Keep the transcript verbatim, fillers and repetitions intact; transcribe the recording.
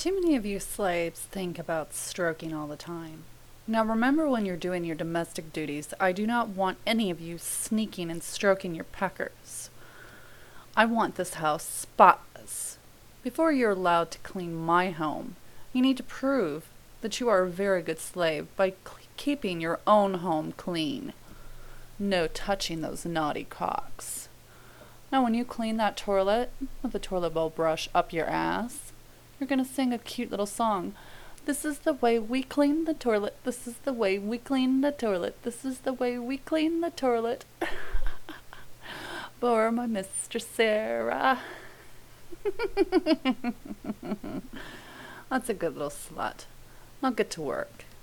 Too many of you slaves think about stroking all the time. Now remember, when you're doing your domestic duties, I do not want any of you sneaking and stroking your peckers. I want this house spotless. Before you're allowed to clean my home, you need to prove that you are a very good slave by keeping your own home clean. No touching those naughty cocks. Now when you clean that toilet with the toilet bowl brush up your ass, you're gonna sing a cute little song. This is the way we clean the toilet. This is the way we clean the toilet. This is the way we clean the toilet. For my Mistress Sarah. That's a good little slut. Now get to work.